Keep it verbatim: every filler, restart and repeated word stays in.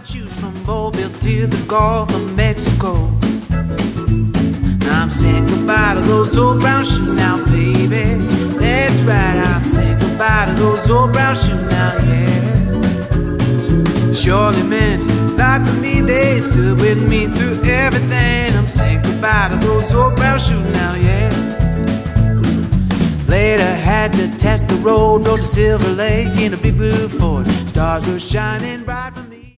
shoes from Mobile to the Gulf of Mexico. I'm saying goodbye to those old brown shoes now, baby. That's right, I'm saying goodbye to those old brown shoes now, yeah. Surely meant a lot to me, they stood with me through everything. I'm saying goodbye to those old brown shoes now, yeah. Later had to test the road, rode to Silver Lake in a big blue Ford. Stars were shining bright for me.